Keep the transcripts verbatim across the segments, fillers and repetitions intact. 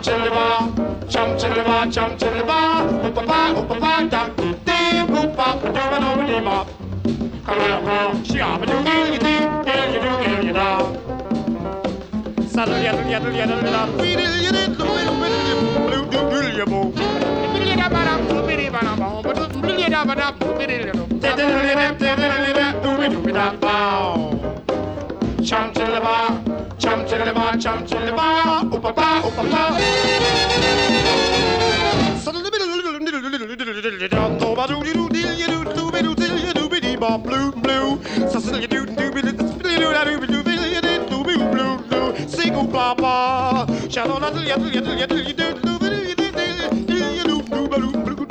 to the bar, jump to the bar, jump to the bar. Oop a ba, oop a ba, da, dee, oop a, da, da, da, dee, bop. Come on, come, she up, do, do, do, do, do, do, do. Saddle, yaddle, yaddle, yaddle, yaddle, weedle, yaddle, blue, blue, blue, blue, blue, blue. Chum to the bar, chum to the bar, chum to the bar, oop a ba, oop a ba. Blue, blue, single blah blah, shadow little yettle yettle yettle you do do you do you do do blue blue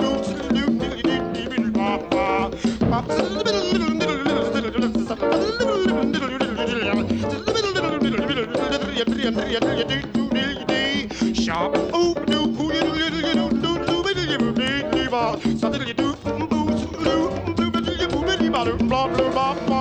do sharp oh do who you do you do do do do do blah blah blah.